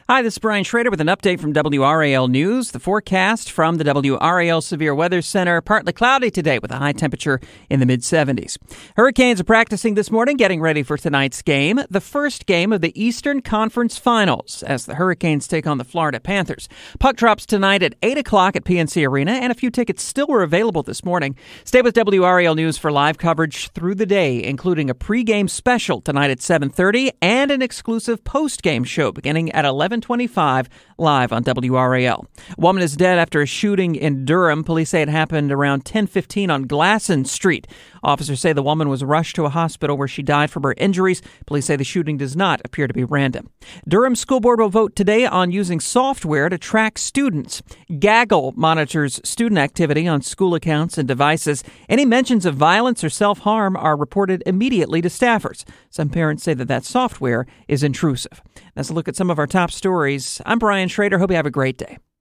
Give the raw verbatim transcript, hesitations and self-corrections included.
Hi, this is Brian Schrader with an update from W R A L News. The forecast from the W R A L Severe Weather Center. Partly cloudy today with a high temperature in the mid seventies. Hurricanes are practicing this morning, getting ready for tonight's game, the first game of the Eastern Conference Finals, as the Hurricanes take on the Florida Panthers. Puck drops tonight at eight o'clock at P N C Arena, and a few tickets still were available this morning. Stay with W R A L News for live coverage through the day, including a pregame special tonight at seven thirty and an exclusive postgame show beginning at eleven twenty-five live on W R A L. A woman is dead after a shooting in Durham. Police say it happened around ten fifteen on Glasson Street. Officers say the woman was rushed to a hospital where she died from her injuries. Police say the shooting does not appear to be random. Durham School Board will vote today on using software to track students. Gaggle monitors student activity on school accounts and devices. Any mentions of violence or self-harm are reported immediately to staffers. Some parents say that that software is intrusive. That's a look at some of our top stories. I'm Brian Schrader. Hope you have a great day.